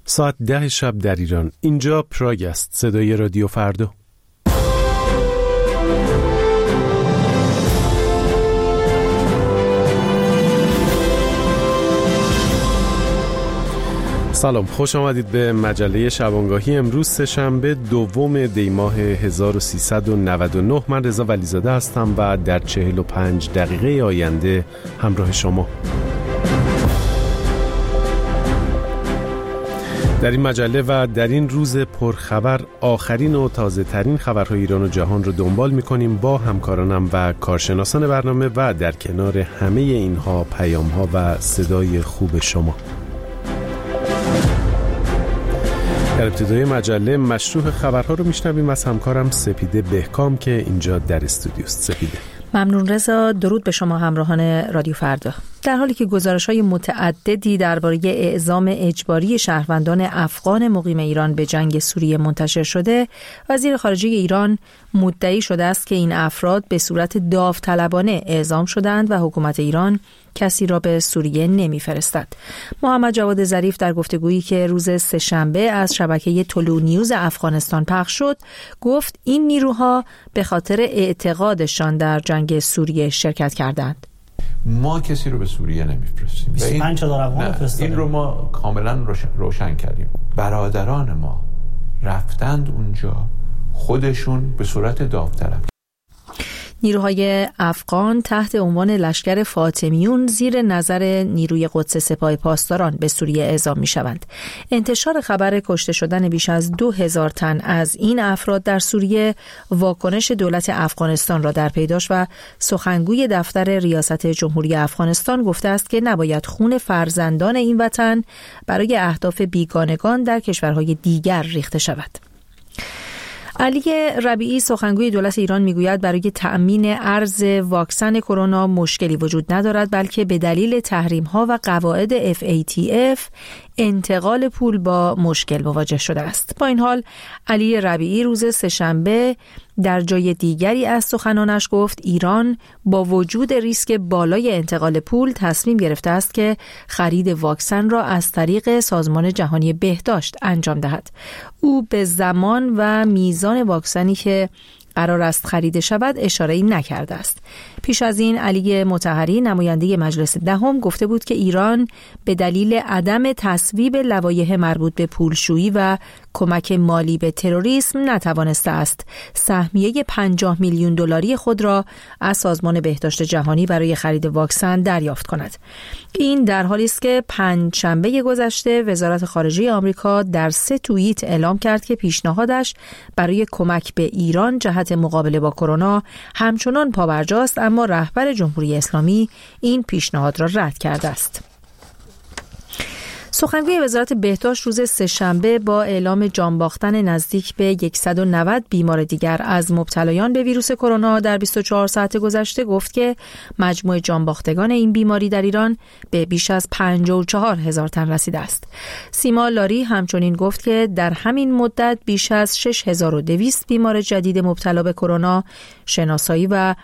ساعت 10 شب در ایران. اینجا پراگ است، صدای رادیو فردا. سلام، خوش آمدید به مجله شبانگاهی. امروز سه‌شنبه دوم دی ماه 1399. من رضا ولیزاده هستم و در 45 دقیقه آینده همراه شما. در این مجله و در این روز پرخبر آخرین و تازه ترین خبرهای ایران و جهان رو دنبال می‌کنیم با همکارانم و کارشناسان برنامه و در کنار همه اینها پیام‌ها و صدای خوب شما. در ابتدای مجله مشروح خبرها رو میشنویم از همکارم سپیده بهکام که اینجا در استودیوست. سپیده. ممنون رضا. درود به شما همراهان رادیو فردا. در حالی که گزارش‌های متعددی درباره اعزام اجباری شهروندان افغان مقیم ایران به جنگ سوریه منتشر شده، وزیر خارجه ایران مدعی شده است که این افراد به صورت داوطلبانه اعزام شدند و حکومت ایران کسی را به سوریه نمی‌فرستد. محمد جواد ظریف در گفتگویی که روز سه‌شنبه از شبکه طلوع نیوز افغانستان پخش شد، گفت این نیروها به خاطر اعتقادشان در جنگ سوریه شرکت کردند. ما کسی رو به سوریه نمیفرستیم. 25,000 افغان فرستادیم. این رو ما کاملا روشن کردیم. برادران ما رفتند اونجا خودشون به صورت داوطلب. نیروهای افغان تحت عنوان لشکر فاطمیون زیر نظر نیروی قدس سپاه پاسداران به سوریه اعزام می شوند. انتشار خبر کشته شدن بیش از 2000 تن از این افراد در سوریه واکنش دولت افغانستان را در پی داشت و سخنگوی دفتر ریاست جمهوری افغانستان گفته است که نباید خون فرزندان این وطن برای اهداف بیگانگان در کشورهای دیگر ریخته شود. علی ربیعی سخنگوی دولت ایران میگوید برای تأمین ارز واکسن کرونا مشکلی وجود ندارد، بلکه به دلیل تحریم‌ها و قواعد FATF انتقال پول با مشکل مواجه شده است. با این حال علی ربیعی روز سه‌شنبه در جای دیگری از سخنانش گفت ایران با وجود ریسک بالای انتقال پول تصمیم گرفته است که خرید واکسن را از طریق سازمان جهانی بهداشت انجام دهد. او به زمان و میزان واکسنی که قرار است خریده شود اشاره‌ای نکرده است. پیش از این علی مطهری نماینده مجلس دهم گفته بود که ایران به دلیل عدم تصویب لوایح مربوط به پولشویی و کمک مالی به تروریسم نتوانسته است سهمیه 50 میلیون دلاری خود را از سازمان بهداشت جهانی برای خرید واکسن دریافت کند. این در حالی است که پنجشنبه گذشته وزارت خارجه آمریکا در 3 توییت اعلام کرد که پیشنهادش برای کمک به ایران جهت مقابله با کرونا همچنان پابرجاست، اما رهبر جمهوری اسلامی این پیشنهاد را رد کرده است. سخنگوی وزارت بهداشت روز سه‌شنبه با اعلام جان باختن نزدیک به 190 بیمار دیگر از مبتلایان به ویروس کرونا در 24 ساعت گذشته گفت که مجموع جان باختگان این بیماری در ایران به بیش از 54,000 تن رسیده است. سیما لاری همچنین گفت که در همین مدت بیش از 6200 بیمار جدید مبتلا به کرونا شناسایی و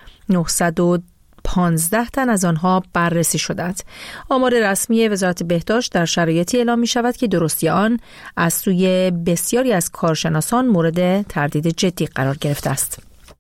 915 تن از آنها بررسی شدند. آمار رسمی وزارت بهداشت در شرایطی اعلام می شود که درستی آن از سوی بسیاری از کارشناسان مورد تردید جدی قرار گرفته است.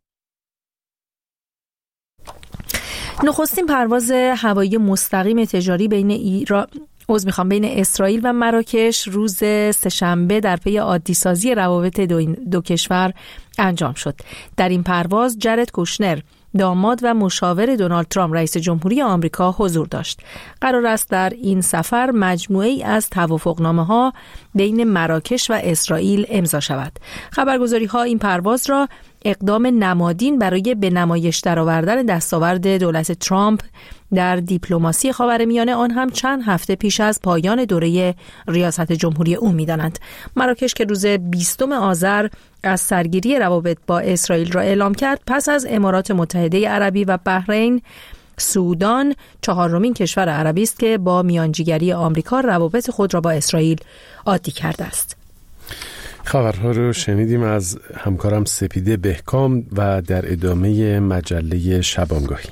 نخستین پرواز هوایی مستقیم تجاری بین اسرائیل و مراکش روز سه‌شنبه در پی عادی‌سازی روابط دو کشور انجام شد. در این پرواز جرد کوشنر داماد و مشاور دونالد ترامپ رئیس جمهوری آمریکا حضور داشت. قرار است در این سفر مجموعه‌ای از توافقنامه‌ها بین مراکش و اسرائیل امضا شود. خبرگزاری‌ها این پرواز را اقدام نمادین برای به نمایش درآوردن دستاورد دولت ترامپ در دیپلماسی خاورمیانه، آن هم چند هفته پیش از پایان دوره ریاست جمهوری او می‌دانند. مراکش که روز 20 آذر از سرگیری روابط با اسرائیل را اعلام کرد، پس از امارات متحده عربی و بحرین، سودان چهارمین کشور عربی است که با میانجیگری آمریکا روابط خود را با اسرائیل عادی کرده است. خبرها رو شنیدیم از همکارم سپیده بهکام و در ادامه مجله شبانگاهی.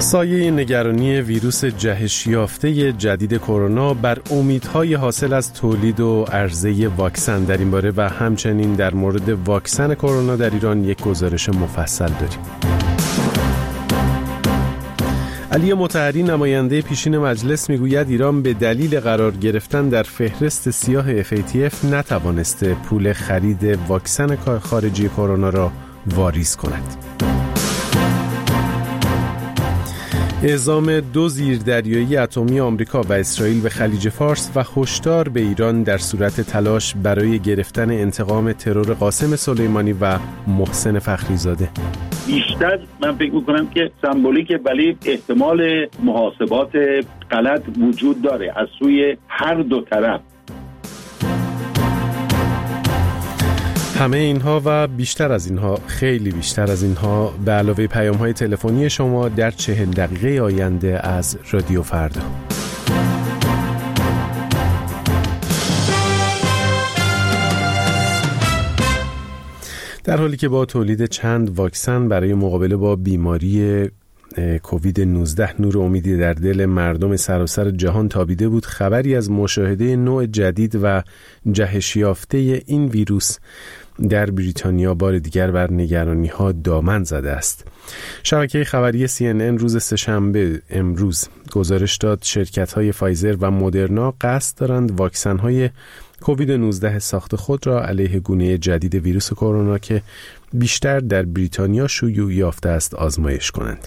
سایه نگرانی ویروس جهش یافته جدید کرونا بر امیدهای حاصل از تولید و عرضه واکسن در این باره و همچنین در مورد واکسن کرونا در ایران یک گزارش مفصل داریم. علی مطهری نماینده پیشین مجلس میگوید ایران به دلیل قرار گرفتن در فهرست سیاه FATF نتوانسته پول خرید واکسن خارجی کرونا را واریز کند. اعزام 2 زیردریایی اتمی آمریکا و اسرائیل به خلیج فارس و هشدار به ایران در صورت تلاش برای گرفتن انتقام ترور قاسم سلیمانی و محسن فخریزاده. بیشتر من فکر میکنم که سمبولیکه، ولی احتمال محاسبات غلط وجود داره از سوی هر دو طرف. همه اینها و بیشتر از اینها، خیلی بیشتر از اینها، به علاوه پیام‌های تلفنی شما در 40 دقیقه آینده از رادیو فردا. در حالی که با تولید چند واکسن برای مقابله با بیماری کووید 19 نور امیدی در دل مردم سراسر جهان تابیده بود، خبری از مشاهده نوع جدید و جهش یافته این ویروس در بریتانیا بار دیگر بر نگرانی‌ها دامن زده است. شبکه خبری CNN روز سه‌شنبه امروز گزارش داد شرکت‌های فایزر و مدرنا قصد دارند واکسن‌های کووید 19 ساخت خود را علیه گونه جدید ویروس کرونا که بیشتر در بریتانیا شیوع یافته است آزمایش کنند.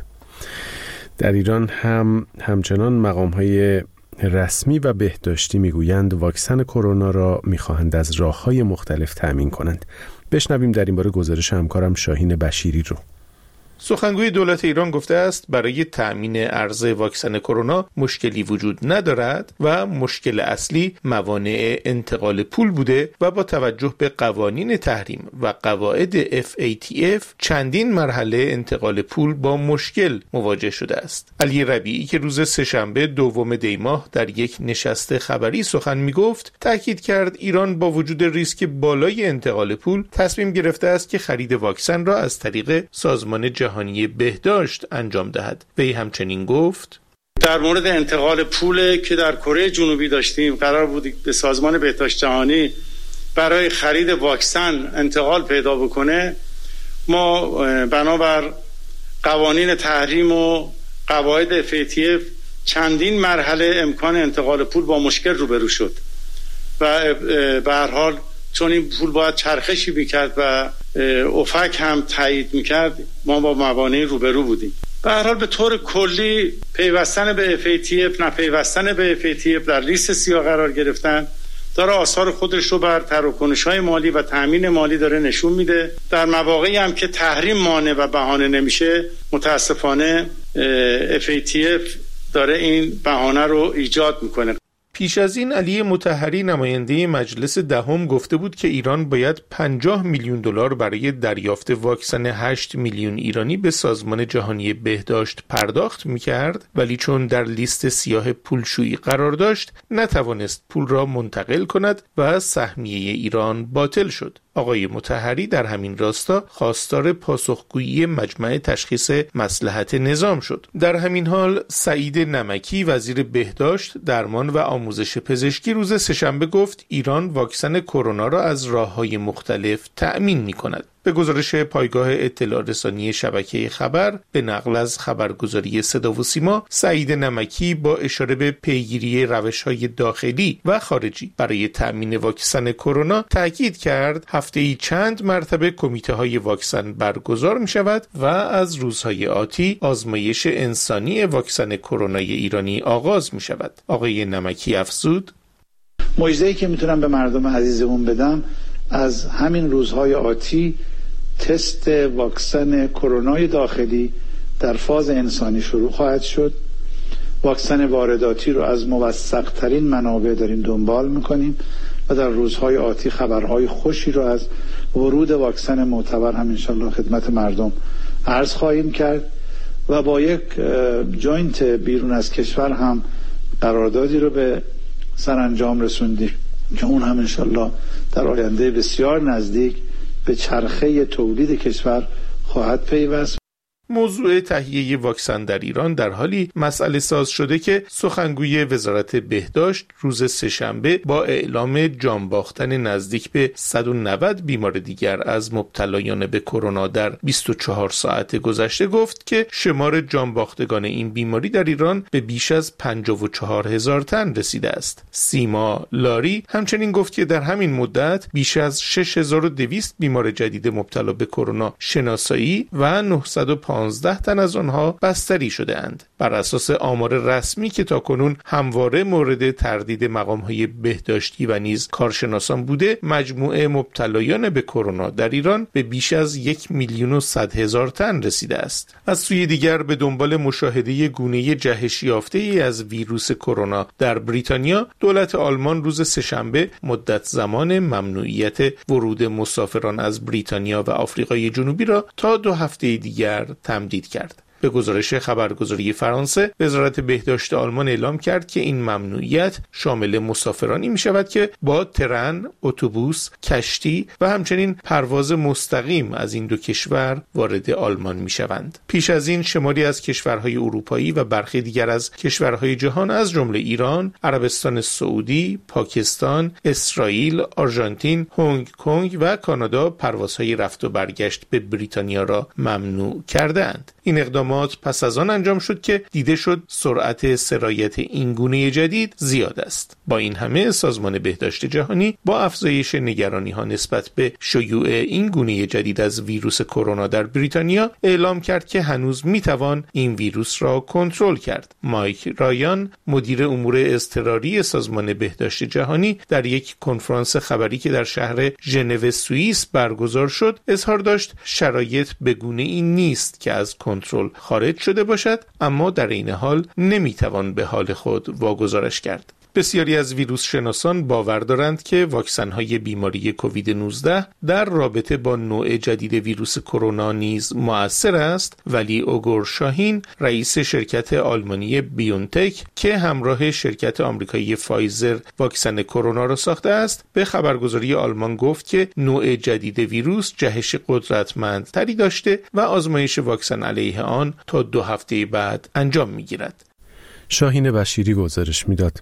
در ایران همچنان مقام‌های رسمی و بهداشتی میگویند واکسن کرونا را می‌خواهند از راه‌های مختلف تأمین کنند. بشنویم در این باره گزارش همکارم شاهین بشیری رو. سخنگوی دولت ایران گفته است برای تأمین عرضه واکسن کرونا مشکلی وجود ندارد و مشکل اصلی موانع انتقال پول بوده و با توجه به قوانین تحریم و قواعد FATF چندین مرحله انتقال پول با مشکل مواجه شده است. علی ربیعی که روز سه‌شنبه 2 دی ماه در یک نشست خبری سخن می‌گفت، تاکید کرد ایران با وجود ریسک بالای انتقال پول تصمیم گرفته است که خرید واکسن را از طریق سازمان جهانی بهداشت انجام دهد. وی همچنین گفت در مورد انتقال پول که در کره جنوبی داشتیم، قرار بود به سازمان بهداشت جهانی برای خرید واکسن انتقال پیدا بکنه، ما بنابر قوانین تحریم و قواعد FATF چندین مرحله امکان انتقال پول با مشکل روبرو شد و به هر حال چون این پول باید چرخشی میکرد و افک هم تایید میکرد، ما با موانعی روبرو بودیم. به هر حال به طور کلی پیوستن به FATF، نه پیوستن به FATF در لیست سیاه قرار گرفتن داره آثار خودش رو بر تراکنش‌های مالی و تأمین مالی داره نشون میده. در مواقعی هم که تحریم مانع و بهانه نمیشه، متاسفانه FATF داره این بهانه رو ایجاد میکنه. پیش از این علی مطهری نماینده مجلس دهم گفته بود که ایران باید 50 میلیون دلار برای دریافت واکسن 8 میلیون ایرانی به سازمان جهانی بهداشت پرداخت می‌کرد، ولی چون در لیست سیاه پولشویی قرار داشت نتوانست پول را منتقل کند و سهمیه ایران باطل شد. آقای مطهری در همین راستا خواستار پاسخگویی مجمع تشخیص مصلحت نظام شد. در همین حال سعید نمکی وزیر بهداشت، درمان و آموزش پزشکی روز سه‌شنبه گفت ایران واکسن کرونا را از راه‌های مختلف تأمین می‌کند. به گزارش پایگاه اطلاع رسانی شبکه خبر به نقل از خبرگزاری صدا و سیما، سعید نمکی با اشاره به پیگیری روش‌های داخلی و خارجی برای تأمین واکسن کرونا تاکید کرد هفته‌ای چند مرتبه کمیته‌های واکسن برگزار می‌شود و از روزهای آتی آزمایش انسانی واکسن کرونای ایرانی آغاز می‌شود. آقای نمکی افزود: مژده‌ای که میتونم به مردم عزیزمون بدم، از همین روزهای آتی تست واکسن کرونای داخلی در فاز انسانی شروع خواهد شد. واکسن وارداتی رو از موثق‌ترین منابع داریم دنبال میکنیم و در روزهای آتی خبرهای خوشی رو از ورود واکسن معتبر هم انشالله خدمت مردم عرض خواهیم کرد و با یک جوینت بیرون از کشور هم قراردادی رو به سرانجام رسوندیم که اون هم انشالله در آینده بسیار نزدیک به چرخه تولید کشور خواهد پیوست. موضوع تهیه واکسن در ایران در حالی مسئله ساز شده که سخنگوی وزارت بهداشت روز سه‌شنبه با اعلام جان باختن نزدیک به 190 بیمار دیگر از مبتلایان به کرونا در 24 ساعت گذشته گفت که شمار جان باختگان این بیماری در ایران به بیش از 54,000 تن رسیده است. سیما لاری همچنین گفت که در همین مدت بیش از 6,200 بیمار جدید مبتلا به کرونا شناسایی و 915 تن از آنها بستری شده اند. بر اساس آمار رسمی که تاکنون همواره مورد تردید مقام‌های بهداشتی و نیز کارشناسان بوده، مجموع مبتلایان به کرونا در ایران به بیش از 1,100,000 تن رسیده است. از سوی دیگر به دنبال مشاهده گونه جهش یافته‌ای از ویروس کرونا در بریتانیا، دولت آلمان روز سه‌شنبه مدت زمان ممنوعیت ورود مسافران از بریتانیا و آفریقای جنوبی را تا 2 هفته دیگر تمدید کرد. به گزارش خبرگزاری فرانسه، وزارت بهداشت آلمان اعلام کرد که این ممنوعیت شامل مسافرانی می شود که با ترن، اتوبوس، کشتی و همچنین پرواز مستقیم از این دو کشور وارد آلمان می شوند. پیش از این شماری از کشورهای اروپایی و برخی دیگر از کشورهای جهان از جمله ایران، عربستان سعودی، پاکستان، اسرائیل، آرژانتین، هنگ کنگ و کانادا پروازهای رفت و برگشت به بریتانیا را ممنوع کردند. این اقدامات پس از آن انجام شد که دیده شد سرعت سرایت این گونه جدید زیاد است. با این همه سازمان بهداشت جهانی با افزایش نگرانی‌ها نسبت به شیوع این گونه جدید از ویروس کرونا در بریتانیا اعلام کرد که هنوز میتوان این ویروس را کنترل کرد. مایک رایان، مدیر امور اضطراری سازمان بهداشت جهانی، در یک کنفرانس خبری که در شهر ژنو سوئیس برگزار شد، اظهار داشت شرایط به گونه‌ای نیست که از کنترل خارج شده باشد، اما در این حال نمیتوان به حال خود واگذارش کرد. بسیاری از ویروس شناسان باور دارند که واکسن‌های بیماری کووید 19 در رابطه با نوع جدید ویروس کرونا نیز مؤثر است، ولی اوگور شاهین، رئیس شرکت آلمانی بیونتک که همراه شرکت آمریکایی فایزر واکسن کرونا را ساخته است، به خبرگزاری آلمان گفت که نوع جدید ویروس جهش قدرتمندتری داشته و آزمایش واکسن علیه آن تا 2 هفته بعد انجام می‌گیرد. شاهین بشیری گزارش می‌داد.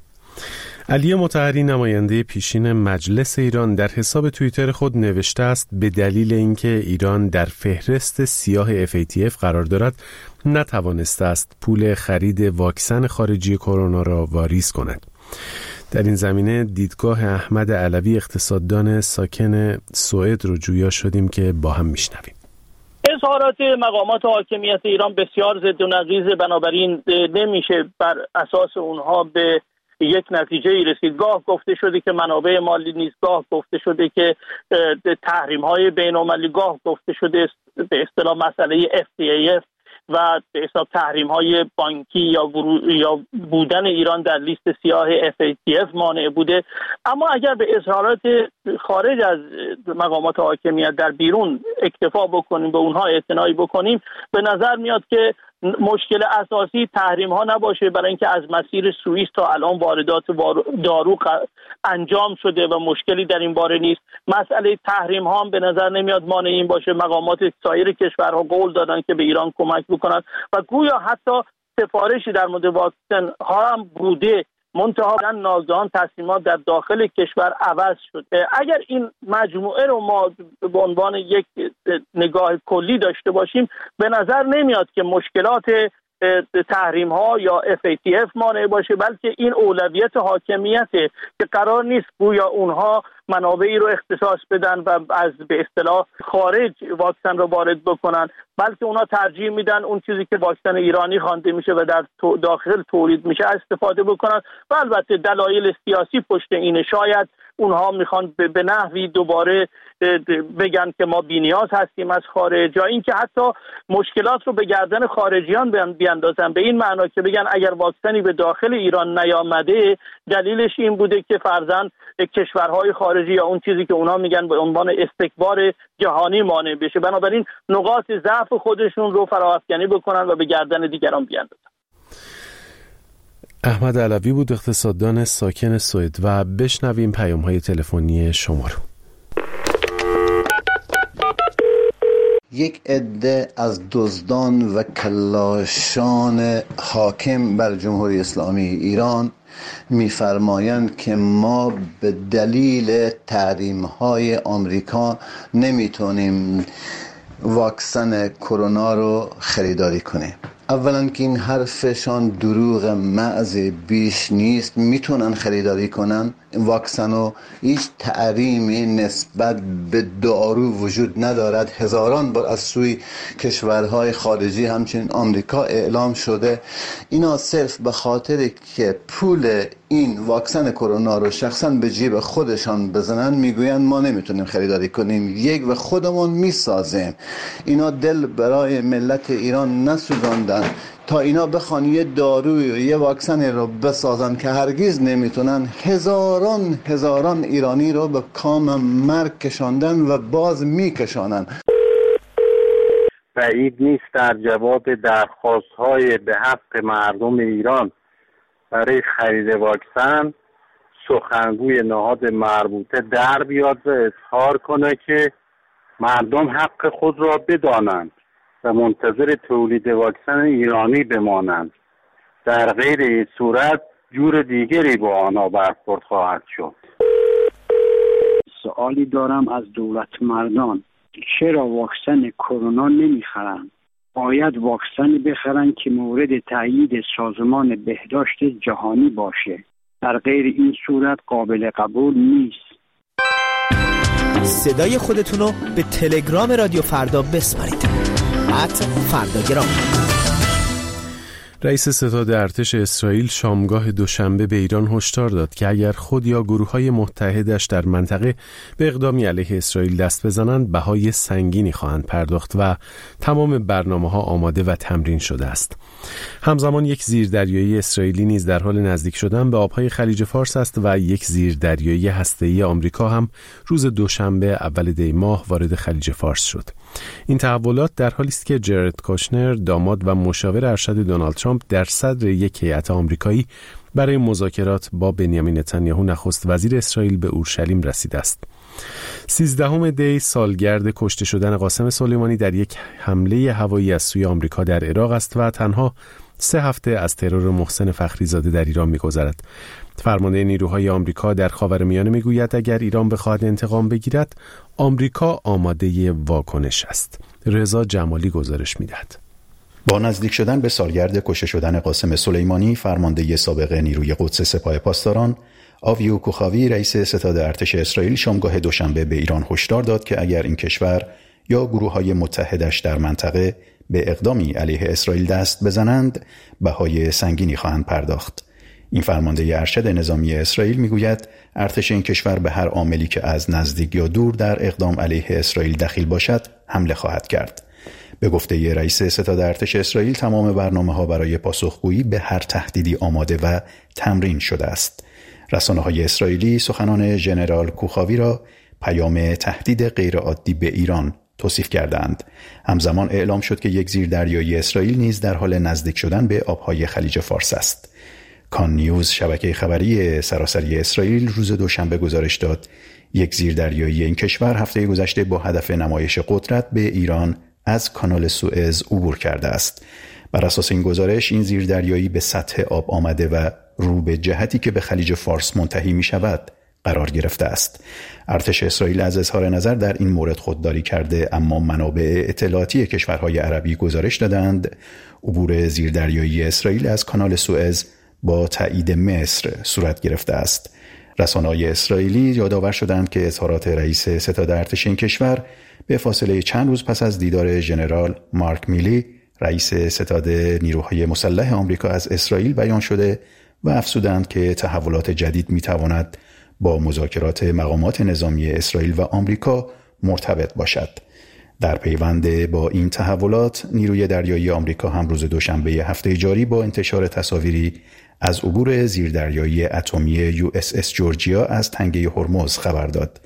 علی مطهری، نماینده پیشین مجلس ایران، در حساب توییتر خود نوشته است به دلیل اینکه ایران در فهرست سیاه FATF قرار دارد نتوانسته است پول خرید واکسن خارجی کرونا را واریز کند. در این زمینه دیدگاه احمد علوی، اقتصاددان ساکن سوئد، رو جویا شدیم که با هم میشنویم. اظهارات مقامات حاکمیت ایران بسیار ضد و نقیض، بنابراین نمیشه بر اساس اونها به یک نتیجه رسید. گاه گفته شده که منابع مالی نیست، گاه گفته شده که تحریم‌های بین‌المللی، گاه گفته شده به اصطلاح مسئله FATF و به حساب تحریم‌های بانکی یا بودن ایران در لیست سیاه FATF مانع بوده. اما اگر به اظهارات خارج از مقامات حاکمیت در بیرون اکتفا بکنیم، به اونها اعتنایی بکنیم، به نظر میاد که مشکل اساسی تحریم ها نباشه، برای اینکه از مسیر سوئیس تا الان واردات دارو انجام شده و مشکلی در این باره نیست. مسئله تحریم ها هم به نظر نمیاد مانع این باشه. مقامات سایر کشورها قول دادن که به ایران کمک بکنن و گویا حتی سفارشی در مورد واکسن ها هم بوده، منتها ناگهان تصمیمات در داخل کشور عوض شد. اگر این مجموعه رو ما به عنوان یک نگاه کلی داشته باشیم، به نظر نمیاد که مشکلات تحریم ها یا FATF مانع باشه، بلکه این اولویت حاکمیته که قرار نیست گویا اونها منابعی رو اختصاص بدن و از به اصطلاح خارج واکسن رو وارد بکنن، بلکه اونها ترجیح میدن اون چیزی که واکسن ایرانی خوانده میشه و در داخل تولید میشه استفاده بکنن. و البته دلایل سیاسی پشت اینه. شاید اونها میخوان به نحوی دوباره بگن که ما بی‌نیاز هستیم از خارج، یا اینکه حتی مشکلات رو به گردن خارجیان بیاندازن، به این معنا که بگن اگر واکسنی به داخل ایران نیامده دلیلش این بوده که فرضاً کشورهای خارجی یا اون چیزی که اونها میگن به عنوان استکبار جهانی مانع بشه. بنابراین نقاط ضعف خودشون رو فراافکنی بکنن و به گردن دیگران بیاندازن. احمد علوی بود، اقتصاددان ساکن سوئد. و بشنویم پیام‌های تلفنی شما رو. یک عده از دزدان و کلاشان حاکم بر جمهوری اسلامی ایران می‌فرمایند که ما به دلیل تحریم‌های آمریکا نمیتونیم واکسن کرونا رو خریداری کنیم. اولا که این حرفشان دروغ محض بیش نیست. میتونن خریداری کنن واکسن رو. هیچ تحریمی نسبت به دارو وجود ندارد. هزاران بار از سوی کشورهای خارجی همچنین آمریکا اعلام شده. اینا صرف به خاطر که پول این واکسن کرونا رو شخصا به جیب خودشان بزنن میگوین ما نمیتونیم خریداری کنیم، یک و خودمون میسازیم. اینا دل برای ملت ایران نسوزاندن تا اینا بخوان یه داروی و یه واکسن رو بسازن که هرگز نمیتونن. هزاران ایرانی رو به کام مرگ کشاندن و باز میکشانن. بعید نیست در جواب درخواست‌های به حق مردم ایران برای خرید واکسن سخنگوی نهاد مربوطه در بیاد و اظهار کنه که مردم حق خود را بدانند و منتظر تولید واکسن ایرانی بمانند. در غیر این صورت جور دیگری با آنها برخورد خواهد شد. سوالی دارم از دولت مردان، چرا واکسن کرونا نمیخرن؟ باید واکسن بخرن که مورد تایید سازمان بهداشت جهانی باشه. در غیر این صورت قابل قبول نیست. صدای خودتون رو به تلگرام رادیو فردا بسپارید. @فرداگرام. رئیس ستاد ارتش اسرائیل شامگاه دوشنبه به ایران هشدار داد که اگر خود یا گروه‌های متحدش در منطقه به اقدامی علیه اسرائیل دست بزنند بهای سنگینی خواهند پرداخت و تمام برنامه‌ها آماده و تمرین شده است. همزمان یک زیردریایی اسرائیلی نیز در حال نزدیک شدن به آبهای خلیج فارس است و یک زیردریایی هسته‌ای آمریکا هم روز دوشنبه اول دی ماه وارد خلیج فارس شد. این تحولات در حالی است که جرد کوشنر، داماد و مشاور ارشد دونالد ترامپ، در صدر یک هیئت آمریکایی برای مذاکرات با بنیامین نتانیاهو نخست وزیر اسرائیل به اورشلیم رسیده است. 13 دی سالگرد کشته شدن قاسم سلیمانی در یک حمله هوایی از سوی آمریکا در عراق است و تنها 3 هفته از ترور محسن فخریزاده در ایران می‌گذرد. فرمانده نیروهای آمریکا در خاورمیانه میگوید اگر ایران بخواهد انتقام بگیرد، آمریکا آماده واکنش است. رضا جمالی گزارش می‌دهد. با نزدیک شدن به سالگرد کشته شدن قاسم سلیمانی، فرمانده سابق نیروی قدس سپاه پاسداران، آویو کوخاوی، رئیس ستاد ارتش اسرائیل، شامگاه دوشنبه به ایران هشدار داد که اگر این کشور یا گروه‌های متحدش در منطقه به اقدامی علیه اسرائیل دست بزنند، بهای سنگینی خواهند پرداخت. این فرمانده ارشد نظامی اسرائیل میگوید ارتش این کشور به هر عاملی که از نزدیک یا دور در اقدام علیه اسرائیل دخیل باشد حمله خواهد کرد. به گفته رئیس ستاد ارتش اسرائیل، تمام برنامه‌ها برای پاسخگویی به هر تهدیدی آماده و تمرین شده است. رسانه‌های اسرائیلی سخنان ژنرال کوخاوی را پیام تهدید غیرعادی به ایران توصیف کردند. همزمان اعلام شد که یک زیردریایی اسرائیل نیز در حال نزدیک شدن به آبهای خلیج فارس است. کان نیوز، شبکه خبری سراسری اسرائیل، روز دوشنبه گزارش داد یک زیردریایی این کشور هفته گذشته با هدف نمایش قدرت به ایران از کانال سوئز عبور کرده است. بر اساس این گزارش، این زیردریایی به سطح آب آمده و رو به جهتی که به خلیج فارس منتهی می شود قرار گرفته است. ارتش اسرائیل از اظهار نظر در این مورد خودداری کرده، اما منابع اطلاعاتی کشورهای عربی گزارش دادند عبور زیردریایی اسرائیل از کانال سوئز با تایید مصر صورت گرفته است. رسانه‌های اسرائیلی یادآور شدند که اظهارات رئیس ستاد ارتش این کشور به فاصله چند روز پس از دیدار ژنرال مارک میلی، رئیس ستاد نیروهای مسلح آمریکا، از اسرائیل بیان شده و افزودند که تحولات جدید می‌تواند با مذاکرات مقامات نظامی اسرائیل و آمریکا مرتبط باشد. در پیوند با این تحولات، نیروی دریایی آمریکا هم روز دوشنبه هفته جاری با انتشار تصاویری از عبور زیردریایی اتمی USS جورجیا از تنگه هرمز خبر داد.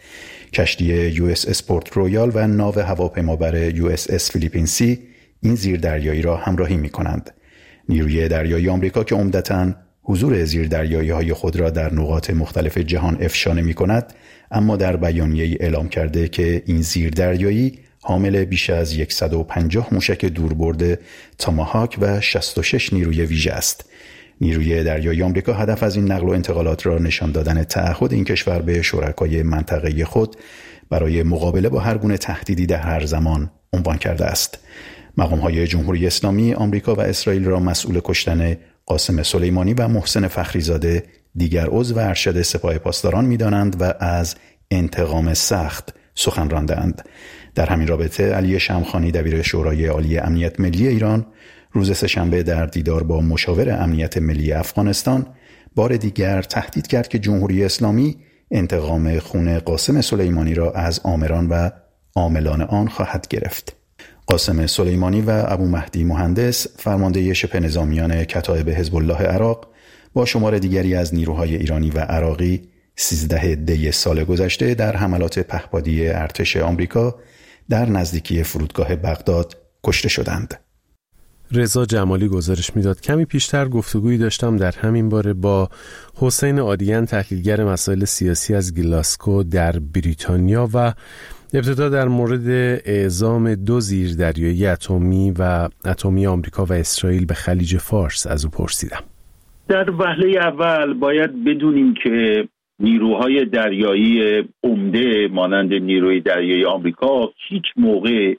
کشتی USS پورت رویال و ناو هواپیمابر USS فیلیپینسی این زیردریایی را همراهی می‌کنند. نیروی دریایی آمریکا که عمدتاً حضور زیردریایی‌های خود را در نقاط مختلف جهان افشا نمی‌کند، اما در بیانیه‌ای اعلام کرده که این زیردریایی حامل بیش از 150 موشک دوربرد تاماهاک و 66 نیروی ویژه است. نیروی دریایی آمریکا هدف از این نقل و انتقالات را نشان دادن تعهد این کشور به شرکای منطقه‌ای خود برای مقابله با هر گونه تهدیدی در هر زمان عنوان کرده است. مقام‌های جمهوری اسلامی آمریکا و اسرائیل را مسئول کشتن قاسم سلیمانی و محسن فخریزاده، دیگر عضو ارشد سپاه پاسداران می‌دانند و از انتقام سخت سخن رانده‌اند. در همین رابطه علی شمخانی دبیر شورای عالی امنیت ملی ایران روز سه‌شنبه در دیدار با مشاور امنیت ملی افغانستان بار دیگر تهدید کرد که جمهوری اسلامی انتقام خون قاسم سلیمانی را از آمران و عاملان آن خواهد گرفت. قاسم سلیمانی و ابو مهدی مهندس، فرمانده شبه نظامیان کتایب حزب الله عراق، با شمار دیگری از نیروهای ایرانی و عراقی 13 دی سال گذشته در حملات پهپادی ارتش آمریکا در نزدیکی فرودگاه بغداد کشته شدند. رضا جمالی گزارش میداد. کمی پیشتر گفتگویی داشتم در همین باره با حسین عادیان، تحلیلگر مسائل سیاسی از گلاسکو در بریتانیا، و ابتدا در مورد اعزام 2 زیردریایی اتمی آمریکا و اسرائیل به خلیج فارس از او پرسیدم. در وهله اول باید بدونیم که نیروهای دریایی عمده مانند نیروی دریایی آمریکا هیچ موقع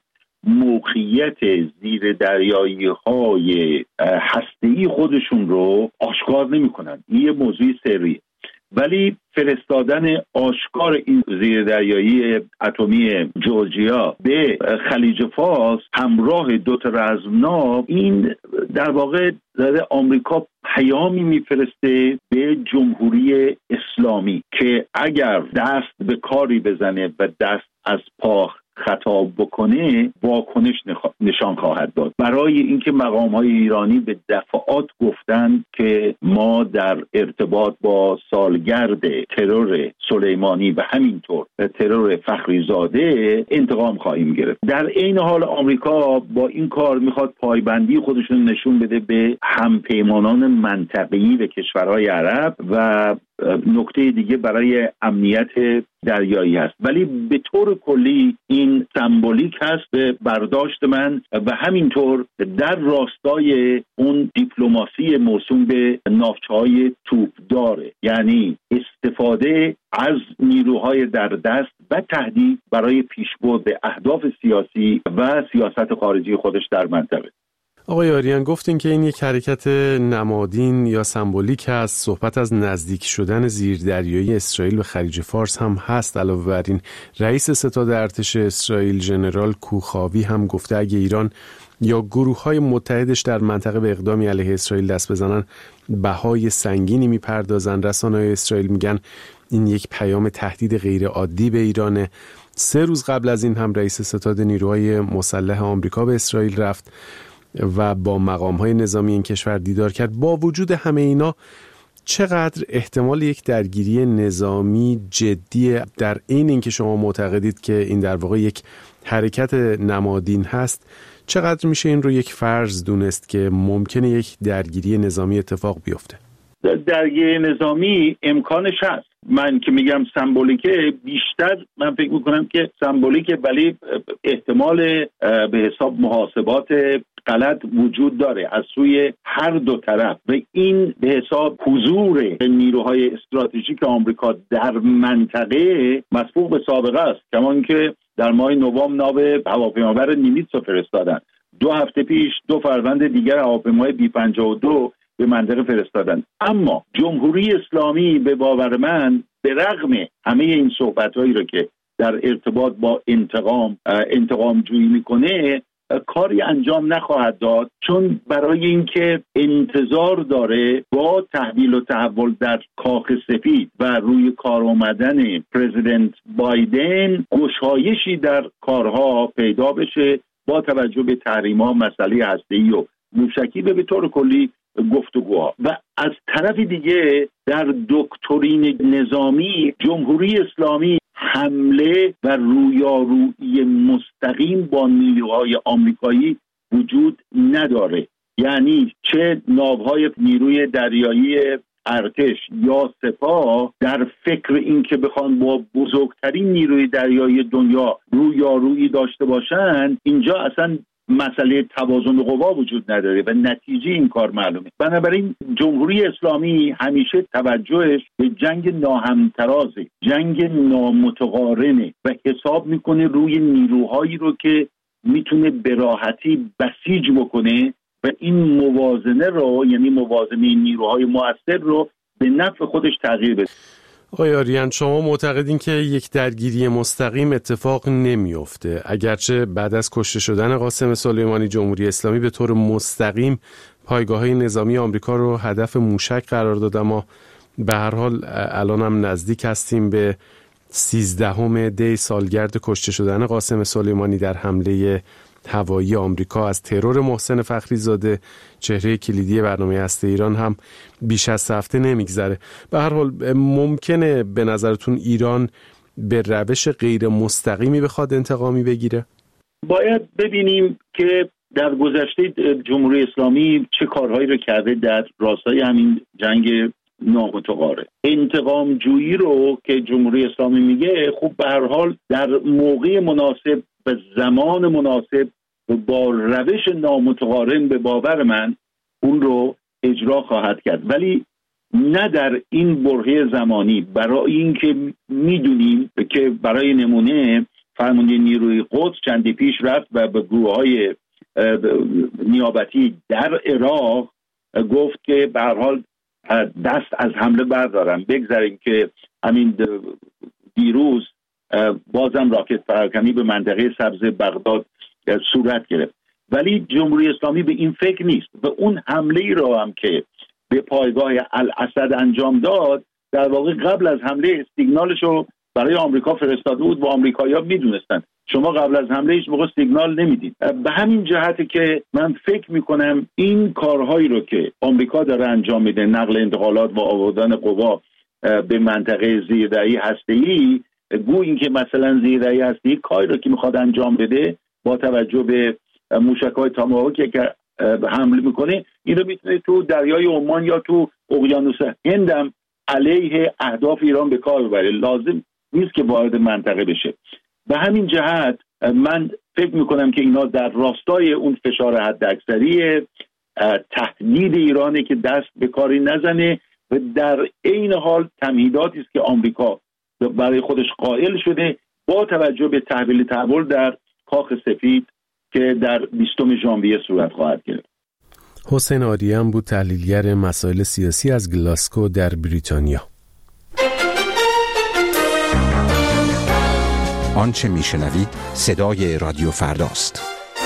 موقعیت زیر دریایی های هسته‌ای خودشون رو آشکار نمی کنن. این یه موضوع سری، ولی فرستادن آشکار این زیر دریایی اتمی جورجیا به خلیج فارس همراه 2 رزمناو، این در واقع آمریکا پیامی میفرسته به جمهوری اسلامی که اگر دست به کاری بزنه و دست از پا خطاب بکنه واکنش نشان خواهد داد. برای اینکه مقام‌های ایرانی به دفعات گفتند که ما در ارتباط با سالگرد ترور سلیمانی و همینطور ترور فخریزاده انتقام خواهیم گرفت. در این حال آمریکا با این کار میخواد پایبندی خودشون نشون بده به همپیمانان منطقه‌ای و کشورهای عرب و نکته دیگه برای امنیت دریایی هست، ولی به طور کلی این سمبولیک هست به برداشت من و همینطور در راستای اون دیپلماسی موسوم به ناوچه‌های توپداره، یعنی استفاده از نیروهای در دست و تهدید برای پیشبرد اهداف سیاسی و سیاست خارجی خودش در منطقه. آقای آریان گفتین که این یک حرکت نمادین یا سمبولیک است. صحبت از نزدیک شدن زیردریایی اسرائیل به خلیج فارس هم هست. علاوه بر این رئیس ستاد ارتش اسرائیل ژنرال کوخاوی هم گفته اگه ایران یا گروه‌های متحدش در منطقه به اقدامی علیه اسرائیل دست بزنن بهای سنگینی میپردازن. رسانه‌های اسرائیل میگن این یک پیام تهدید غیر عادی به ایرانه. 3 روز قبل از این هم رئیس ستاد نیروهای مسلح آمریکا به اسرائیل رفت و با مقام‌های نظامی این کشور دیدار کرد. با وجود همه اینا چقدر احتمال یک درگیری نظامی جدی در اینکه شما معتقدید که این در واقع یک حرکت نمادین هست، چقدر میشه این رو یک فرض دونست که ممکنه یک درگیری نظامی اتفاق بیفته؟ درگیری نظامی امکانش هست. من که میگم سمبولیکه، بیشتر من فکر میکنم که سمبولیکه، ولی احتمال به حساب محاسبات غلط وجود داره از سوی هر دو طرف و این به حساب حضور نیروهای استراتژیک آمریکا در منطقه مسبوق به سابقه است. کمان که در ماه نوامبر ناو هواپیمابر نیمیتس رو فرستادن. 2 هفته پیش 2 فروند دیگر هواپیمای بی 52 به منطقه فرستادن. اما جمهوری اسلامی به باور من به رغم همه این صحبت‌هایی رو که در ارتباط با انتقام جویی میکنه کاری انجام نخواهد داد، چون برای اینکه انتظار داره با تحویل و تحول در کاخ سفید و روی کار آمدن پرزیدنت بایدن گشایشی در کارها پیدا بشه با توجه به تحریم‌ها، مسئله هسته‌ای و موشکی و به طور کلی گفتگوها. و از طرف دیگه در دکترین نظامی جمهوری اسلامی حمله و رویارویی مستقیم با نیروهای آمریکایی وجود نداره. یعنی چه ناوهای نیروی دریایی ارتش یا سپاه در فکر این که بخوان با بزرگترین نیروی دریایی دنیا رویارویی داشته باشن، اینجا اصلا مسئله توازن قوا وجود نداره و نتیجه این کار معلومه. بنابراین جمهوری اسلامی همیشه توجهش به جنگ ناهمترازه، جنگ نامتقارنه و حساب میکنه روی نیروهایی رو که میتونه به راحتی بسیج بکنه و این موازنه رو، یعنی موازنه نیروهای مؤثر رو به نفع خودش تغییر بده. آقای آریان، شما معتقدین که یک درگیری مستقیم اتفاق نمیفته، اگرچه بعد از کشته شدن قاسم سلیمانی جمهوری اسلامی به طور مستقیم پایگاه‌های نظامی آمریکا رو هدف موشک قرار داد، اما به هر حال الان هم نزدیک هستیم به 13 دی سالگرد کشته شدن قاسم سلیمانی در حمله هوایی آمریکا از ترور محسن فخریزاده، چهره کلیدی برنامه هسته ایران، هم بیش از هفته نمیگذره. به هر حال ممکنه به نظرتون ایران به روش غیر مستقیمی بخواد انتقامی بگیره؟ باید ببینیم که در گذشته جمهوری اسلامی چه کارهایی رو کرده در راستای همین جنگ نامتقارن. انتقام جویی رو که جمهوری اسلامی میگه، خب به هر حال در موقع مناسب و زمان مناسب و با روش نامتقارن به باور من اون رو اجرا خواهد کرد، ولی نه در این برهه زمانی، برای اینکه میدونیم که برای نمونه فرمانده نیروی قدس چندی پیش رفت و به گروه‌های نیابتی در عراق گفت که به هر حال دست از حمله بردارن. بگذاریم که همین دیروز بازم راکت پراکنی به منطقه سبز بغداد صورت گرفت، ولی جمهوری اسلامی به این فکر نیست و اون حمله ای را هم که به پایگاه الاسد انجام داد، در واقع قبل از حمله سیگنالش رو برای آمریکا فرستاده بود و آمریکایی‌ها میدونستن شما قبل از حمله هیچ موقع سیگنال نمیدید. به همین جهته که من فکر میکنم این کارهایی رو که آمریکا داره انجام میده، نقل انتقالات و آوردن قوا به منطقه زیردریایی هسته‌ای، گویا اینکه مثلا زیردریایی هسته‌ای کاری رو که میخواد انجام بده با توجه به موشک‌های تاماهاک که حمله میکنه، این رو میتونه تو دریای عمان یا تو اقیانوس هند هم علیه اهداف ایران به کار ببره. لازم نیست که وارد منطقه بشه. به همین جهت من فکر میکنم که اینا در راستای اون فشار حداکثری تهدید ایرانه که دست به کاری نزنه و در عین حال تمهیداتی است که آمریکا برای خودش قائل شده با توجه به تحویل در کاخ سفید که در 20 ژانویه صورت خواهد گرفت. حسین آریان بود، تحلیلگر مسائل سیاسی از گلاسکو در بریتانیا. آنچه میشنوید صدای رادیو فرداست.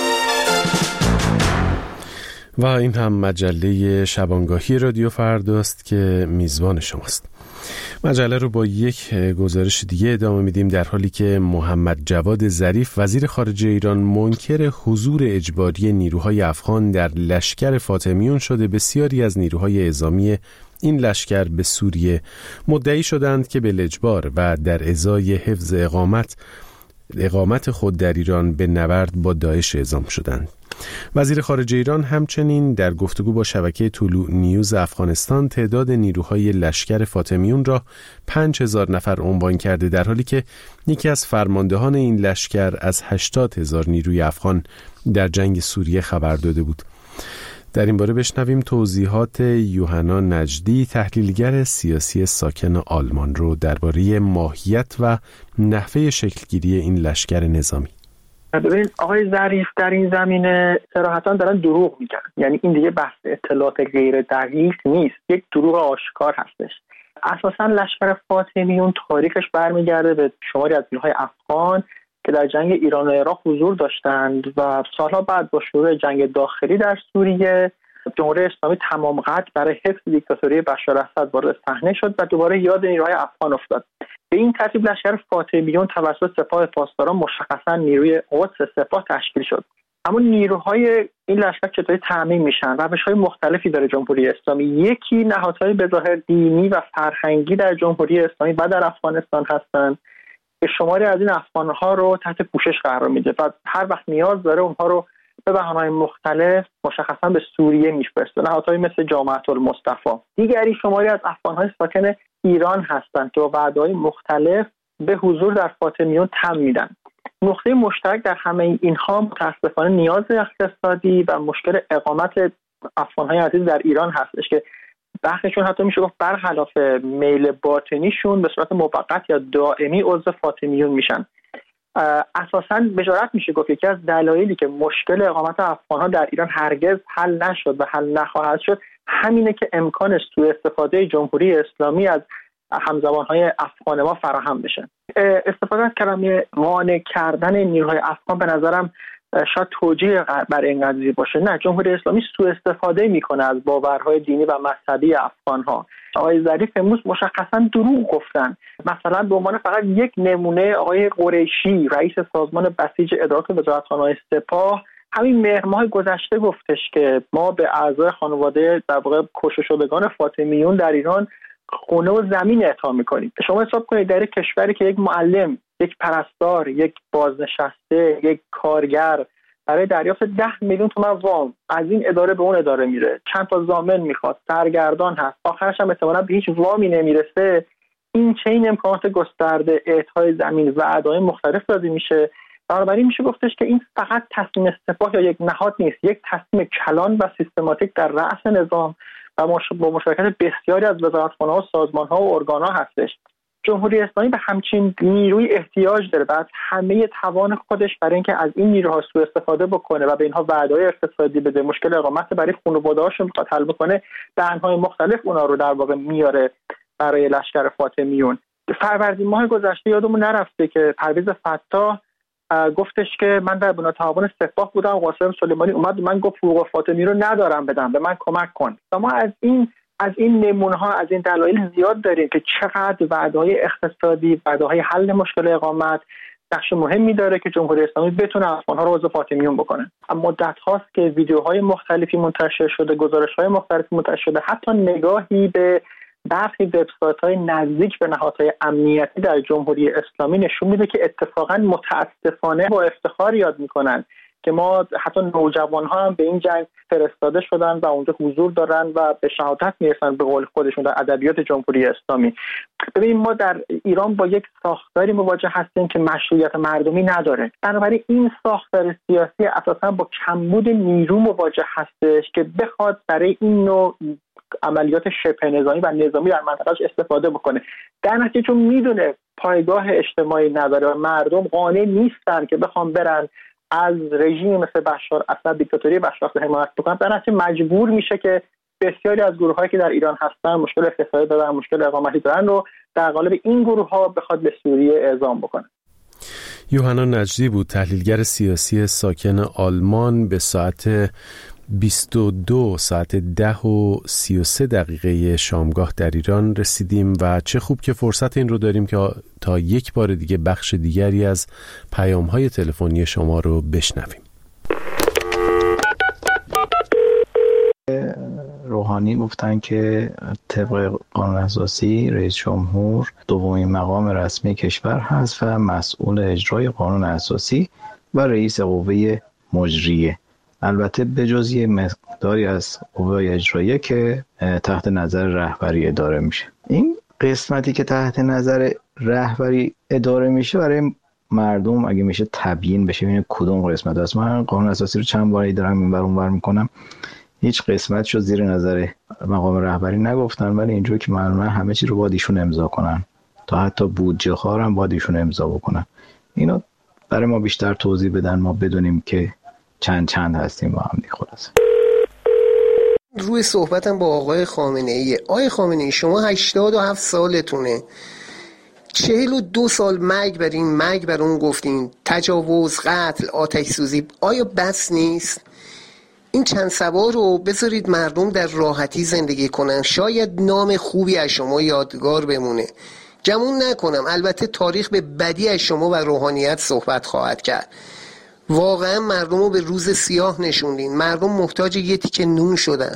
و این هم مجله شبانگاهی رادیو فرداست که میزبان شماست. مجله رو با یک گزارش دیگه ادامه میدیم. در حالی که محمد جواد ظریف وزیر خارجه ایران منکر حضور اجباری نیروهای افغان در لشکر فاطمیون شده، بسیاری از نیروهای اعزامی این لشکر به سوریه مدعی شدند که به اجبار و در ازای حفظ اقامت خود در ایران به نبرد با داعش اعزام شدند. وزیر خارجه ایران همچنین در گفتگو با شبکه طلوع نیوز افغانستان تعداد نیروهای لشکر فاطمیون را 5000 نفر عنوان کرده، در حالی که یکی از فرماندهان این لشکر از 80,000 نیروی افغان در جنگ سوریه خبر داده بود. در این باره بشنویم توضیحات یوحنا نجدی، تحلیلگر سیاسی ساکن آلمان رو درباره ماهیت و نحوه شکلگیری این لشکر نظامی. ببینید آقای ظریف در این زمینه صراحتاً دارن دروغ میگن، یعنی این دیگه بحث اطلاعات غیر دقیق نیست، یک دروغ آشکار هستش. اساساً لشکر فاطمیون تاریخش برمیگرده به شماری از نیروهای افغان که در جنگ ایران و عراق حضور داشتند و سالها بعد با شروع جنگ داخلی در سوریه جمهوری اسلامی تمام قد برای حفظ دیکتاتوری بشار اسد وارد صحنه شد و دوباره یاد نیروهای افغان افتاد. به این ترتیب لشکر فاطمیون توسط سپاه پاسداران مشخصا نیروی قدس سپاه تشکیل شد. اما نیروهای این لشکر چطوری تامین میشن؟ روش‌های مختلفی داره جمهوری اسلامی. یکی نهادهای به ظاهر دینی و فرهنگی در جمهوری اسلامی و در افغانستان هستند که شماری از این افغان‌ها رو تحت پوشش قرار میده و هر وقت نیاز داره اونها رو به بهانه‌های مختلف مشخصا به سوریه میفرسته، نهادهایی مثل جامعه المصطفی. دیگری شماری از افغان‌های ساکن ایران هستند که با وعده‌های مختلف به حضور در فاطمیون تم میدن. نقطه مشترک در همه اینها متاسفانه نیاز اقتصادی و مشکل اقامت افغان‌های عزیز در ایران هستش که بخششون حتی میشه گفت برخلاف میل باطنیشون به صورت موقت یا دائمی عضو فاطمیون میشن. اساساً بجارت میشه گفت یکی از دلایلی که مشکل اقامت افغان‌ها در ایران هرگز حل نشد و حل نخواهد شد همینه که امکان سوء استفاده جمهوری اسلامی از همزبان‌های افغان ما فراهم بشه. استفاده از کلمه قانع کردن نیروهای افغان به نظرم شاید توجیه برای این قضیه باشه. نه، جمهوری اسلامی سوء استفاده میکنه از باورهای دینی و مذهبی افغان‌ها. آقای ظریف امروز مشخصاً دروغ گفتن. مثلا به عنوان فقط یک نمونه آقای قریشی رئیس سازمان بسیج ادارات وزارتخانه‌های سپاه همین مهر ماه گذشته گفتش که ما به اعضای خانواده در واقع کشته شدگان فاطمیون در ایران خونه و زمین اعطا میکنیم. شما حساب کنید در کشوری که یک معلم، یک پرستار، یک بازنشسته، یک کارگر برای دریافت 10 میلیون تومان وام از این اداره به اون اداره میره، چند تا ضامن میخواد، سرگردان هست، آخرش هم احتمالاً به هیچ وامی نمیرسه. این چین امکانات گسترده، اعطای زمین و وعده‌های مختلف داده میشه. بنابراین میشه گفتش که این فقط تصمیم سپاه یا یک نهاد نیست، یک تصمیم کلان و سیستماتیک در رأس نظام و با مشارکت بسیاری از وزارتخانه‌ها و سازمان‌ها و ارگان‌ها هستش. جمهوری اسلامی به همچین نیروی احتیاج داره، بعد همه توان خودش برای اینکه از این نیروها سوء استفاده بکنه و به اینها وعده‌های اقتصادی بده، مشکل اقامت برای خانواده‌هاشون بخواد حل بکنه، دهن‌های مختلف اونا رو در واقع میاره برای لشکر فاطمیون. فروردین ماه گذشته یادمون نرفته که پرویز فتاح گفتش که من در بنا تعاون سپاه بودم، قاسم سلیمانی اومد من گفت حقوق فاطمی رو ندارم بدم، به من کمک کن. ما از این نمونه‌ها، از این دلایل زیاد داریم که چقدر وعده‌های اقتصادی، وعده‌های حل مشکل اقامت نقش مهمی داره که جمهوری اسلامی بتونه افغان‌ها رو عضو فاطمیون بکنه. اما مدت هاست که ویدیوهای مختلفی منتشر شده، گزارش‌های مختلفی منتشر شده، حتی نگاهی به برخی وبسایت‌های نزدیک به نهادهای امنیتی در جمهوری اسلامی نشون میده که اتفاقاً متأسفانه با افتخار یاد میکنن که ما حتی نوجوان‌ها هم به این جنگ فرستاده شدن و اونجا حضور دارن و به شهادت میرسن به قول خودشون در ادبیات جمهوری اسلامی. ببینید ما در ایران با یک ساختاری مواجه هستیم که مشروعیت مردمی نداره. بنابراین این ساختار سیاسی اساساً با کمبود نیرو مواجه هستش که بخواد برای این نوع عملیات شبه نظامی و نظامی در منطقه‌اش استفاده بکنه. در نتیجه چون میدونه پایگاه اجتماعی نداره و مردم قانع نیستن که بخوام برن از رژیم مثل بشار اسد، دیکتاتوری بشار اسد حمایت بکنن، در نتیجه مجبور میشه که بسیاری از گروه‌هایی که در ایران هستن مشکل اقتصادی دارن، مشکل اقامتی دارن رو در قالب این گروه‌ها بخواد به سوریه اعزام بکنه. یوحنا نجدی بود، تحلیلگر سیاسی ساکن آلمان. به ساعت 22 ساعت 10:33 شامگاه در ایران رسیدیم و چه خوب که فرصت این رو داریم که تا یک بار دیگه بخش دیگری از پیام‌های تلفنی شما رو بشنویم. روحانی گفتن که طبق قانون اساسی رئیس جمهور دومین مقام رسمی کشور هست و مسئول اجرای قانون اساسی و رئیس قوه مجریه. البته بجز یه مقداری از قوه اجراییه که تحت نظر رهبری اداره میشه. این قسمتی که تحت نظر رهبری اداره میشه برای مردم اگه میشه تبیین بشه ببینید کدوم قسمت است. من قانون اساسی رو چند باری دارم اینور اونور میکنم، هیچ قسمتشو زیر نظر مقام رهبری نگفتن، ولی اینجور که معلومه همه چی رو باید ایشون امضا کنن، تا حتی بودجه ها رو هم باید ایشون امضا بکنن. اینو برای ما بیشتر توضیح بدن، ما بدونیم که چند هستیم با هم دیگه. خلاصه روی صحبتم با آقای خامنه‌ای. آقای خامنه‌ای شما 87 سالتونه، 42 سال مرگ بر این مرگ بر اون گفتین، تجاوز، قتل، آتش سوزی. آیا بس نیست؟ این چند سوار رو بذارید مردم در راحتی زندگی کنن، شاید نام خوبی از شما یادگار بمونه. گمون نکنم البته تاریخ به بدی از شما و روحانیت صحبت خواهد کرد. واقعا مردم رو به روز سیاه نشوندین، مردم محتاج یه تیکه نون شدن.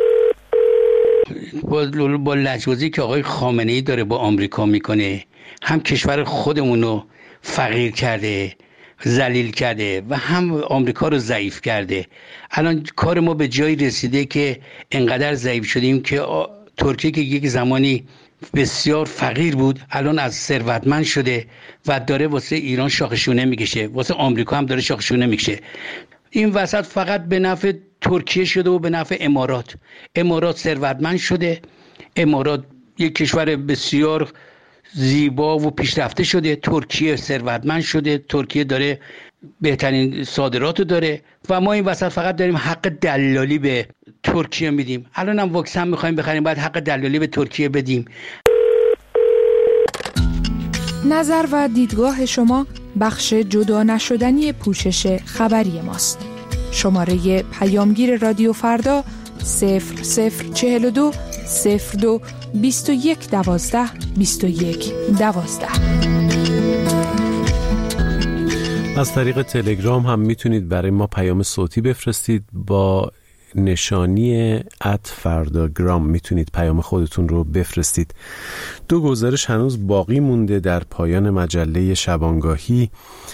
با لجبازی که آقای خامنه‌ای داره با آمریکا میکنه، هم کشور خودمون رو فقیر کرده ذلیل کرده و هم آمریکا رو ضعیف کرده. الان کار ما به جایی رسیده که انقدر ضعیف شدیم که ترکیه که یک زمانی بسیار فقیر بود الان از ثروتمند شده و داره واسه ایران شاخشونه میکشه، واسه آمریکا هم داره شاخشونه میکشه. این وسط فقط به نفع ترکیه شده و به نفع امارات ثروتمند شده. امارات یک کشور بسیار زیبا و پیشرفته شده، ترکیه ثروتمند شده، ترکیه داره بهترین صادراتو داره و ما این وسط فقط داریم حق دلالی به ترکیه میدیم. الان هم واکسن میخوایم بخریم، باید حق دلالی به ترکیه بدیم. نظر و دیدگاه شما بخش جدا نشدنی پوشش خبری ماست. شماره پیامگیر رادیو فردا 0042 02 21 12 21 12. از طریق تلگرام هم میتونید برای ما پیام صوتی بفرستید. با نشانی @فرداگرام میتونید پیام خودتون رو بفرستید. 2 گزارش هنوز باقی مونده در پایان مجله شبانگاهی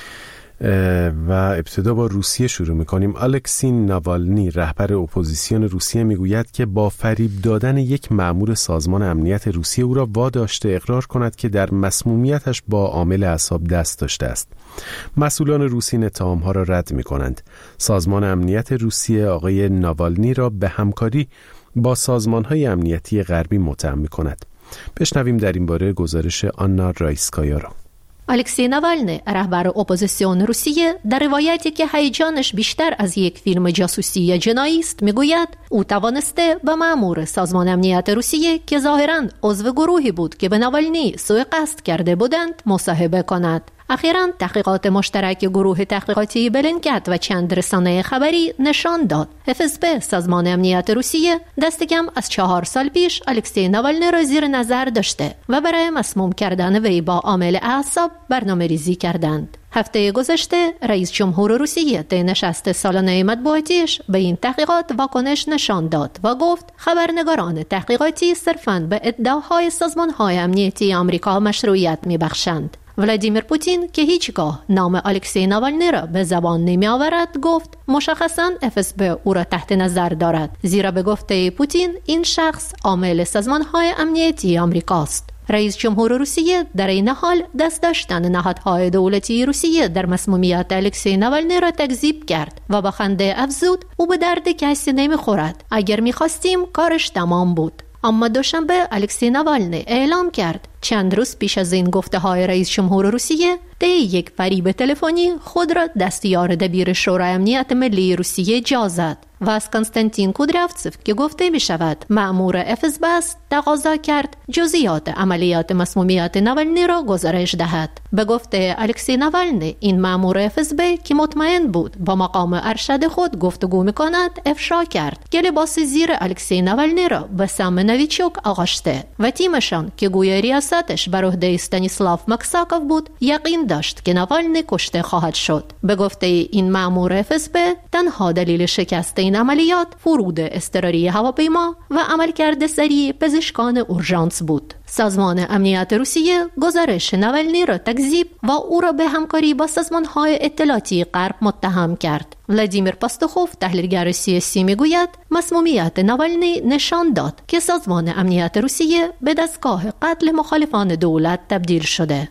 و ابتدا با روسیه شروع میکنیم. الکسی ناوالنی رهبر اپوزیسیون روسیه میگوید که با فریب دادن یک مأمور سازمان امنیت روسیه او را واداشته اقرار کند که در مسمومیتش با عامل اعصاب دست داشته است. مسئولان روسی این اتهام‌ها را رد میکنند. سازمان امنیت روسیه آقای ناوالنی را به همکاری با سازمان‌های امنیتی غربی متهم میکند. بشنویم در این باره گزارش آنا رایسکایا را. الکسی ناوالنی رهبر اپوزیسیون روسیه در روایتی که هیجانش بیشتر از یک فیلم جاسوسی یا جنایی است میگوید او توانسته به مأمور سازمان امنیت روسیه که ظاهراً عضو گروهی بود که به ناوالنی سوء قصد کرده بودند مصاحبه کند. اخیراً تحقیقات مشترک گروه تحقیقاتی بلینکت و چند رسانه خبری نشان داد FSB سازمان امنیت روسیه دست کم از 4 سال پیش الکسی ناوالنی را زیر نظر داشته و برای مسموم کردن وی با عامل اعصاب برنامه ریزی کردند. هفته گذشته رئیس جمهور روسیه در نشست سالانه مطبوعاتیش به این تحقیقات واکنش نشان داد و گفت خبرنگاران تحقیقاتی صرفاً به ادعاهای سازمان‌های امنیتی آمریکا مشروعیت می‌بخشند. ولادیمیر پوتین که هیچگاه نام الکسی ناوالنی را به زبان نمی آورد گفت مشخصاً FSB او را تحت نظر دارد، زیرا به گفته پوتین این شخص عامل سازمان‌های امنیتی آمریکاست. رئیس جمهور روسیه در این حال دست داشتن نهادهای دولتی روسیه در مسمومیت الکسی ناوالنی را تکذیب کرد و با خنده افزود او به درد کسی نمیخورد، اگر میخواستیم کارش تمام بود. اما دوشنبه الکسی ناوالنی اعلام کرد چند روز پیش از این گفته های رئیس جمهور روسیه طی یک فریب تلفنی خود را دستیار دبیر شورای امنیت ملی روسیه جا زد و از کنستانتین کودروفسف که گفته می شود مأمور FSB است تقاضا کرد جزئیات عملیات مسمومیت ناوالنی را گزارش دهد. به گفته الکسی ناوالنی این مأمور FSB که مطمئن بود با مقام ارشد خود گفتگو می کند افشا کرد که لباس زیر الکسی ناوالنی را به سم نویچوک آغشته و تیمشان که گویا ریاستش بر عهده استانیسلاو ماکساکوف بود یقین داشت که ناوالنی کشته خواهد شد. به گفته این مأمور FSB تنها دلیل شکست این عملیات فرود اضطراری هواپیما و عملکرد سریع پزشکان اورژانس بود. سازمان امنیت روسیه گزارش ناوالنی را تکذیب و او را به همکاری با سازمان‌های اطلاعاتی غرب متهم کرد. ولادیمیر پاستوخوف تحلیلگر سیاسی میگوید مسمومیت ناوالنی نشان داد که سازمان امنیت روسیه به دستگاه قتل مخالفان دولت تبدیل شده.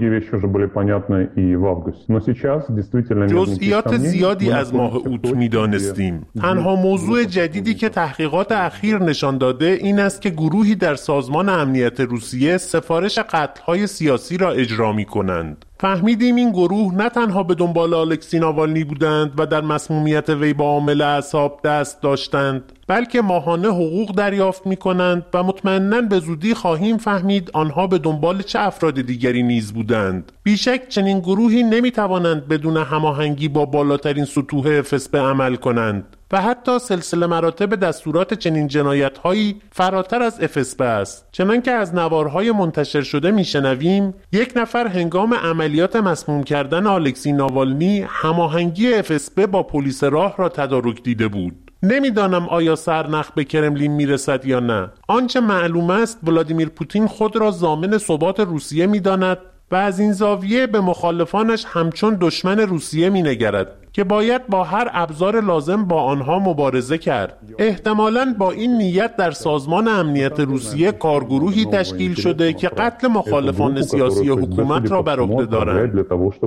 جزئیات زیادی از ماه اوت می‌دانستیم. تنها موضوع جدیدی که تحقیقات اخیر نشان داده این است که گروهی در سازمان امنیت روسیه سفارش قتل‌های سیاسی را اجرا می‌کنند. فهمیدیم این گروه نه تنها به دنبال الکسی ناوالنی بودند و در مسمومیت وی با عامل اعصاب دست داشتند، بلکه ماهانه حقوق دریافت می‌کنند و مطمئناً به زودی خواهیم فهمید آنها به دنبال چه افراد دیگری نیز بودند. بیشک چنین گروهی نمی‌توانند بدون هماهنگی با بالاترین سطوح FSB عمل کنند و حتی سلسله مراتب دستورات چنین جنایت‌هایی فراتر از FSB است. چنانکه از نوارهای منتشر شده میشنویم یک نفر هنگام عملیات مسموم کردن الکسی ناوالنی هماهنگی FSB با پلیس راه را تدارک دیده بود. نمیدانم آیا سرنخ به کرملین میرسد یا نه. آنچه معلوم است ولادیمیر پوتین خود را ضامن ثبات روسیه میداند و از این زاویه به مخالفانش همچون دشمن روسیه می‌نگرد که باید با هر ابزار لازم با آنها مبارزه کرد. احتمالاً با این نیت در سازمان امنیت روسیه کارگروهی تشکیل شده که قتل مخالفان سیاسی حکومت را بر عهده دارند.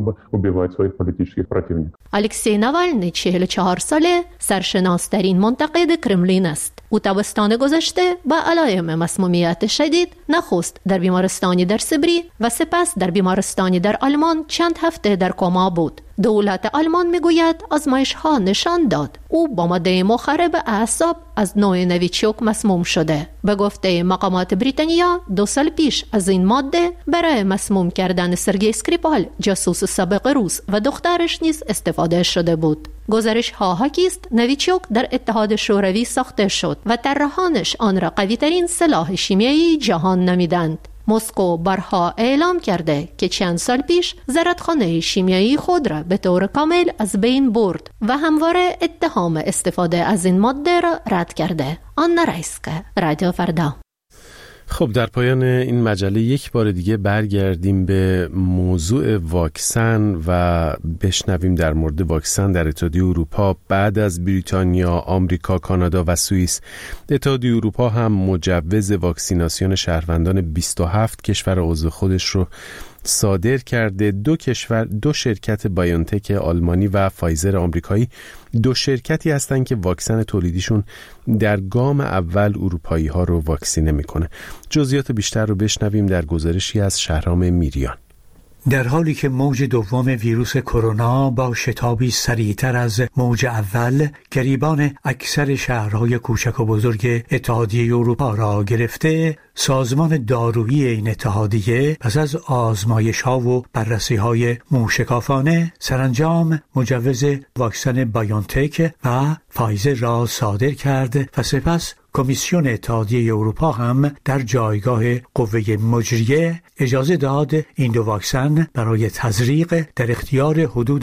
الکسی ناوالنی 44 ساله سرشناسترین منتقد کرملین است. او تابستان گذشته با علائم مسمومیت شدید نخست در بیمارستانی در سبری و سپس در بیمارستانی در آلمان چند هفته در کما بود. دولت آلمان میگوید آزمایش ها نشان داد او با ماده مخرب اعصاب از نوع نویچوک مسموم شده. به گفته مقامات بریتانیا 2 سال پیش از این ماده برای مسموم کردن سرگئی اسکریپال جاسوس سابق روس و دخترش نیز استفاده شده بود. گزارش ها حاکی است نویچوک در اتحاد شوروی ساخته شد و طراحانش آن را قوی ترین سلاح شیمیایی جهان نامیدند. مسکو بارها اعلام کرده که چند سال پیش زرادخانه شیمیایی خود را به طور کامل از بین برد و همواره اتهام استفاده از این ماده را رد کرده. آنا رایسکا، رادیو فردا. خب در پایان این مجله یک بار دیگه برگردیم به موضوع واکسن و بشنویم در مورد واکسن در اتحادیه اروپا. بعد از بریتانیا، آمریکا، کانادا و سوئیس، اتحادیه اروپا هم مجوز واکسیناسیون شهروندان 27 کشور عضو خودش رو صادر کرده. دو شرکت بایونتک آلمانی و فایزر آمریکایی 2 شرکتی هستند که واکسن تولیدیشون در گام اول اروپایی ها رو واکسینه میکنه. جزئیات بیشتر رو بشنویم در گزارشی از شهرام میریان. در حالی که موج دوم ویروس کرونا با شتابی سریعتر از موج اول گریبان اکثر شهرهای کوچک و بزرگ اتحادیه اروپا را گرفته، سازمان دارویی این اتحادیه پس از آزمایش‌ها و بررسی‌های موشکافانه سرانجام مجوز واکسن بایونتک و فایزر را صادر کرد و سپس کمیسیون اتحادیه اروپا هم در جایگاه قوه مجریه اجازه داد این 2 واکسن برای تزریق در اختیار حدود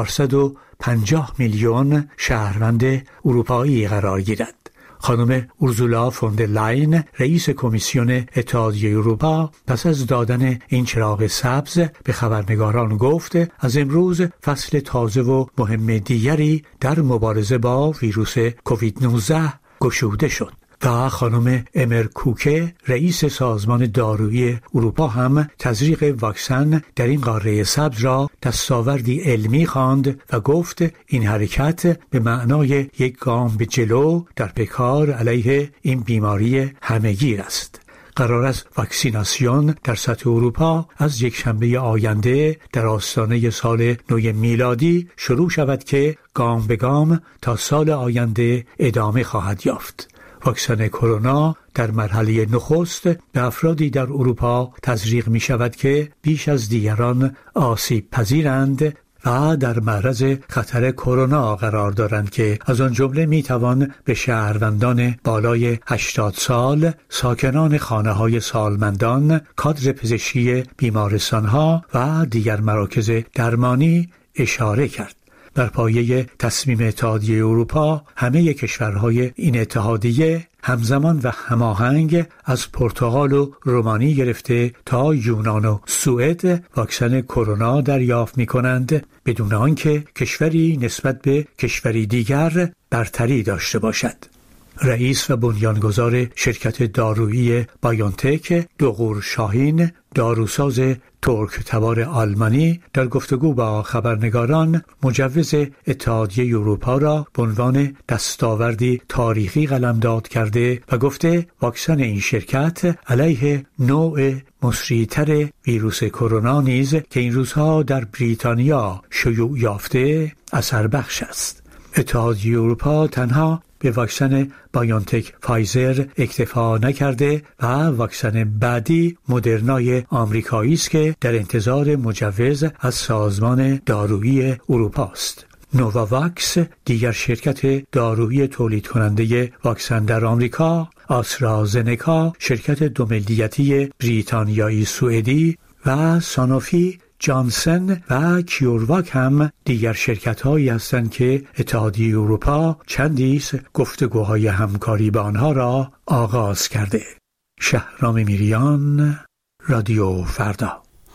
450 میلیون شهروند اروپایی قرار گیرد. خانم اورزولا فوندرلاین رئیس کمیسیون اتحادیه اروپا پس از دادن این چراغ سبز به خبرنگاران گفت از امروز فصل تازه و مهم دیگری در مبارزه با ویروس کووید 19 گشوده شد و خانم امر کوکه رئیس سازمان دارویی اروپا هم تزریق واکسن در این قاره سبز را دستاوردی علمی خواند و گفت این حرکت به معنای یک گام به جلو در پیکار علیه این بیماری همه‌گیر است. قرار است واکسیناسیون در سطح اروپا از یکشنبه آینده در آستانه سال نو میلادی شروع شود که گام به گام تا سال آینده ادامه خواهد یافت. واکسن کرونا در مرحله نخست به افرادی در اروپا تزریق می شود که بیش از دیگران آسیب پذیرند و در معرض خطر کرونا قرار دارند که از آن جمله می توان به شهروندان بالای 80 سال، ساکنان خانه‌های سالمندان، کادر پزشکی بیمارستان‌ها و دیگر مراکز درمانی اشاره کرد. بر پایه تصمیم اتحادیه اروپا همه کشورهای این اتحادیه همزمان و هماهنگ از پرتغال و رومانی گرفته تا یونان و سوئد واکسن کرونا دریافت می‌کنند بدون آنکه کشوری نسبت به کشوری دیگر برتری داشته باشد. رئیس و بنیانگذار شرکت دارویی بایونتک دوغور شاهین، داروساز ترک تبار آلمانی، در گفتگو با خبرنگاران مجوز اتحادیه اروپا را به عنوان دستاوردی تاریخی قلمداد کرده و گفته واکسن این شرکت علیه نوع مسریع‌تر ویروس کرونا نیز که این روزها در بریتانیا شیوع یافته اثر بخش است. اتحادیه اروپا تنها به واکسن بایونتک فایزر اکتفا نکرده و واکسن بعدی مدرنای آمریکایی است که در انتظار مجوز از سازمان دارویی اروپا است. نوواواکس دیگر شرکت دارویی تولید کننده واکسن در آمریکا، آسترازنکا شرکت 2 ملیتی بریتانیایی سوئدی و سانوفی، جانسن و کیورواک هم دیگر شرکت‌هایی هستند که اتحادیه اروپا چندیست گفتگوهای همکاری با آنها را آغاز کرده. شهرام میریان، رادیو فردا.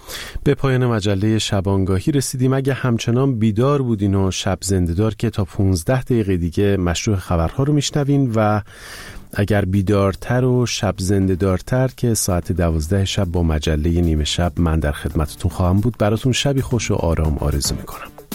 به پایان مجله شبانگاهی رسیدیم. اگه همچنان بیدار بودین و شب زنده‌دار که تا 15 دقیقه دیگه مشروع خبرها رو میشنوین و اگر بیدارتر و شب زنده‌دارتر که ساعت 12 شب با مجله نیمه شب من در خدمتتون خواهم بود. براتون شبی خوش و آرام آرزو میکنم.